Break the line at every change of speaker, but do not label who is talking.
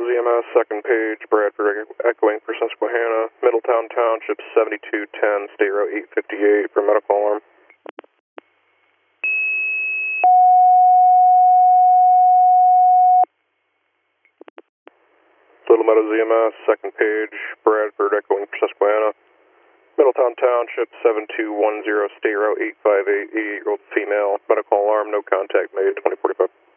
EMS, second page, Bradford echoing for Susquehanna, Middletown Township 7210, State Route 858 for medical alarm. Little Meadows EMS, second page, Bradford echoing for Susquehanna, Middletown Township 7210, State Route 858, 88-year-old female, medical alarm, no contact made, 2045.